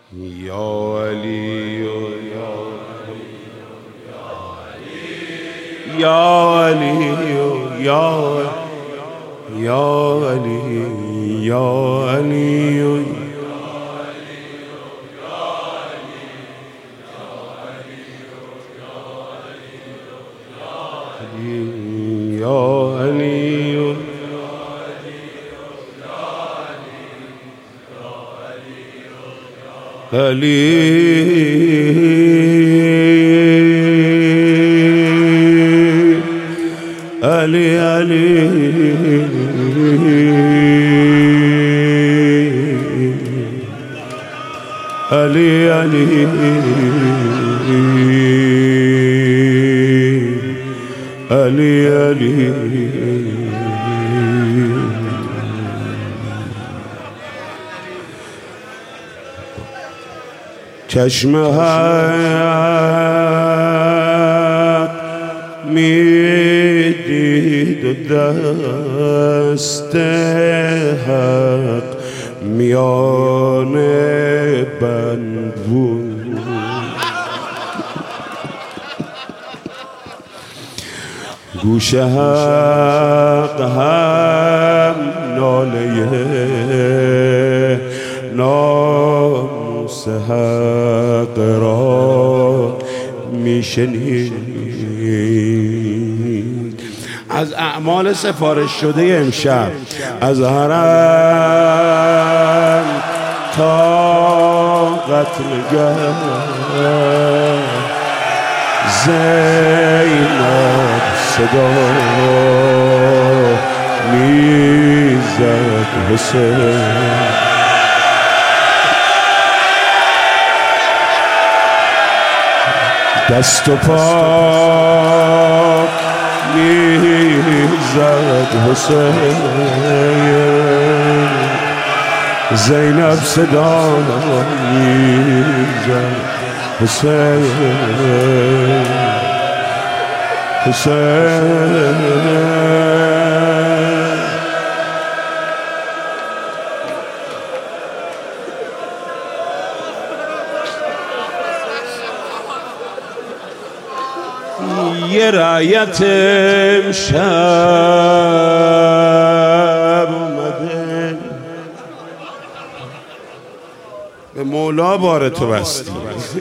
یا علی یا علی یا علی یا علی یا علی علی علی علی علی علی علی چشم حق میدید و دست حق میان بند بود، گوش حق هم ناله ناموس حق را میشنید. از اعمال سفارش شده امشب از حرم تا قتلگاه زینب صدا میزد حسین، دست و پا میزد حسین، زینب صدا میزد حسین حسین. یه رایت امشب اومده به مولا بار تو بستی،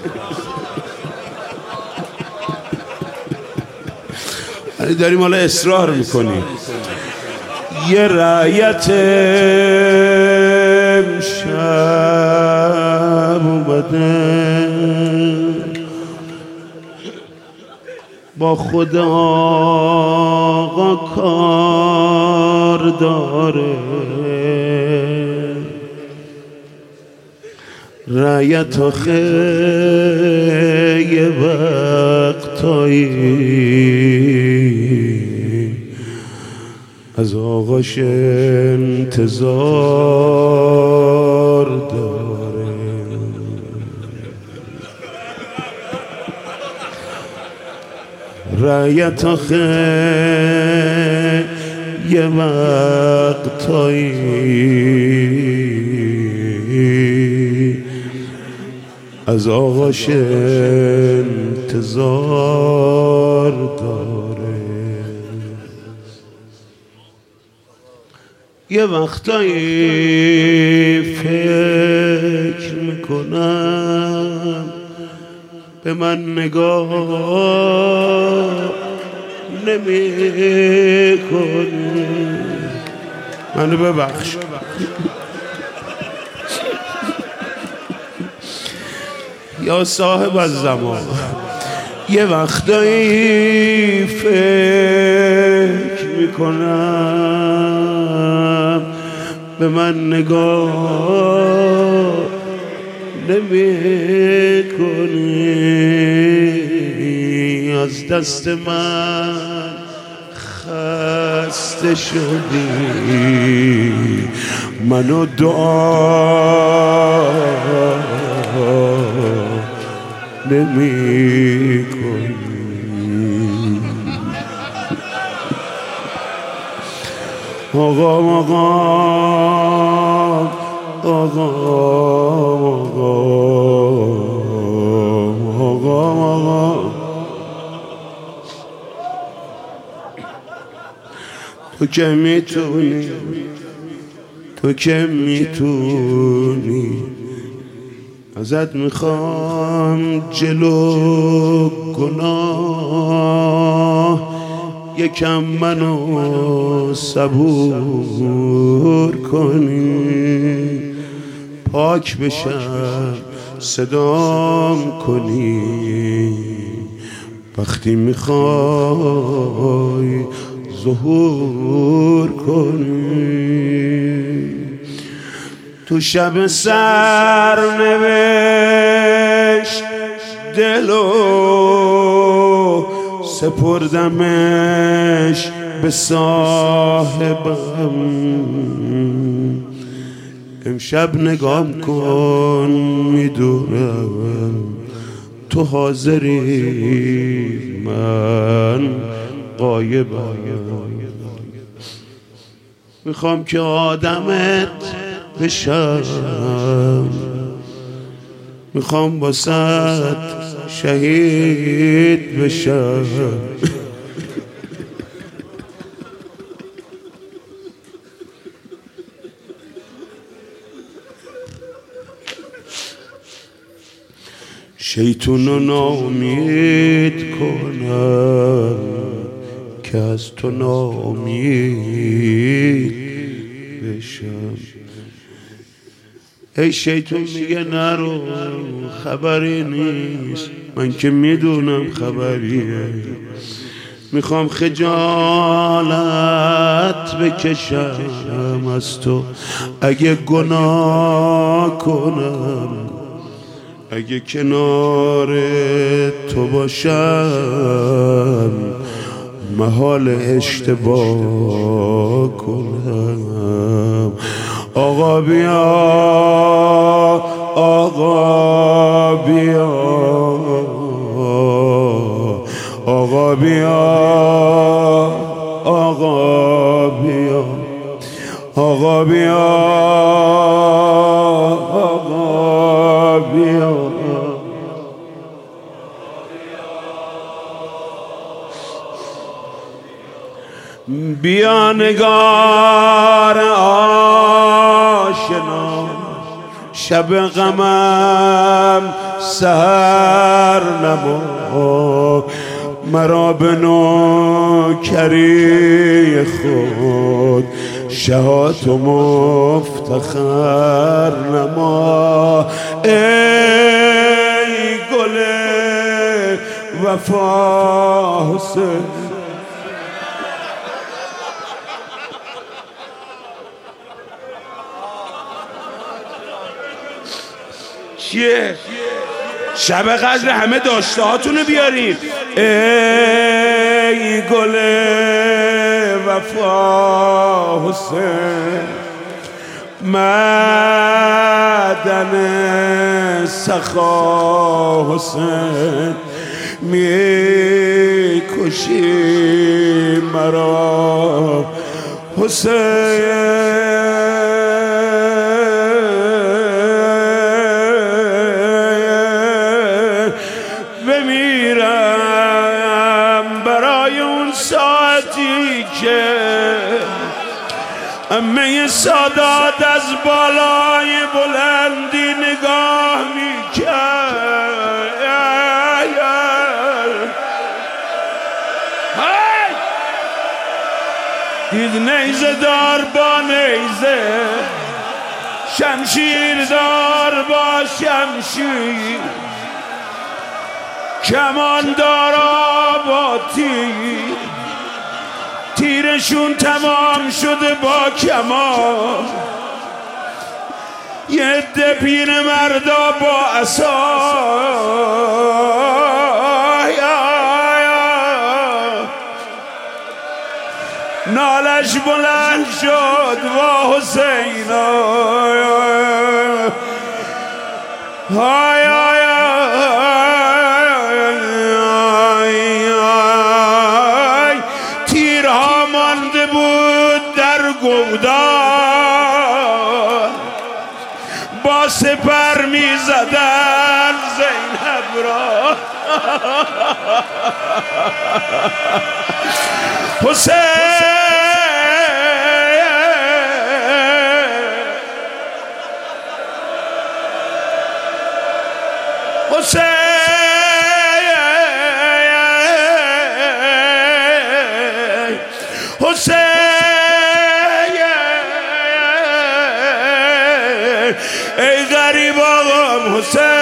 داریم حالا اصرار میکنی. یه رایت امشب اومده با خدا آقا کار داره، رایت آخه یه وقتایی از آقاش انتظار داره. رایت آخه یه وقتایی از آقاش انتظار داره. یه وقتایی فکر میکنم به من نگاه نمی کنی، منو ببخش. یا صاحب الزمان، یه وقتایی فکر میکنم به من نگاه نمی کنی، از دست من خسته شدی، منو دعا نمی کنی. آقا آقا آقا آقا تو که میتونی، تو که میتونی، ازت میخوام جلو گناه یکم منو صبور کنی، پاک بشم صدام کنی وقتی میخوای ظهور کنی. تو شب سرنوشت دلو سپردمش به صاحبم، امشب نگام کن میدونم تو حاضری من غایبم. میخوام که آدمت بشم، میخوام واسه شهید بشم. شیطونو ناامید کنم که از تو ناامید بشم. ای شیطون میگه نرو، خبری نیست، من که میدونم خبریه. میخوام خجالت بکشم از تو اگه گناه کنم، اگه کنار تو باشم محال اشتباه کنم. آقا بیا، آقا بیا، آقا بیا، آقا بیا، آقا بیا، آقا بیا. بیا نگار آشنا، شب غمم سحر نما، مرا به نوکری خود شهات و مفتخر نما. ای گل وفا حسین، چیه؟ شب قدر همه داشته هاتونو بیارین. ای گل وفا حسین، معدن سخا حسین، میکشی مرا حسین. بمیرم برای اون ساعتی که امه سادات از بالای بلندی نگاه میکرد. دید نیزه دار با نیزه، شمشیر دار با شمشیر، کمان دارا با تیر، تیرشون تمام شده با کمان. یه عده پیر مردا با عصا، نالش بلند شد وا حسین. های های تیرها مانده بود در گودال، با سپر می زدن زینب را. حسین حسین ای غریب آقام حسین